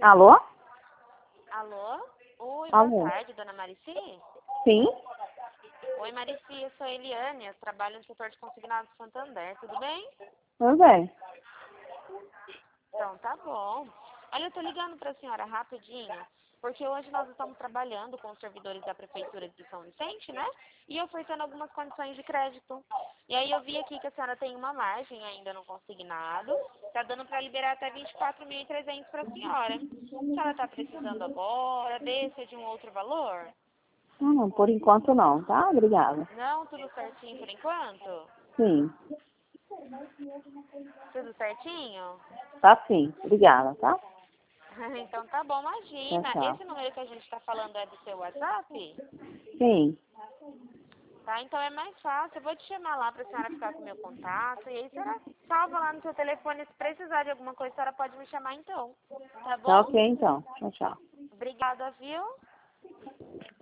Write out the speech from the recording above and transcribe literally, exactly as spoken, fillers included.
Alô? Alô? Oi, boa Alô? tarde, dona Marici? Sim? Oi, Marici, eu sou a Eliane, eu trabalho no setor de consignado de Santander, tudo bem? Tudo bem. Então, tá bom. Olha, eu tô ligando pra senhora rapidinho, porque hoje nós estamos trabalhando com os servidores da Prefeitura de São Vicente, né? E ofertando algumas condições de crédito. E aí eu vi aqui que a senhora tem uma margem ainda no consignado, tá dando pra liberar até vinte e quatro mil e trezentos pra senhora. A senhora tá precisando agora, desse ou de um outro valor? Ah, não, por enquanto não, tá? Obrigada. Não, tudo certinho por enquanto? Sim. Tudo certinho? Tá sim. Obrigada, tá? Então tá bom, Tchau, imagina. tchau. Esse número que a gente tá falando é do seu WhatsApp? Sim. Tá, então é mais fácil. Eu vou te chamar lá pra senhora ficar com o meu contato. E aí a senhora salva lá no seu telefone. Se precisar de alguma coisa, a senhora pode me chamar então. Tá Tá bom? ok, então. Tchau, tchau. Obrigada, viu?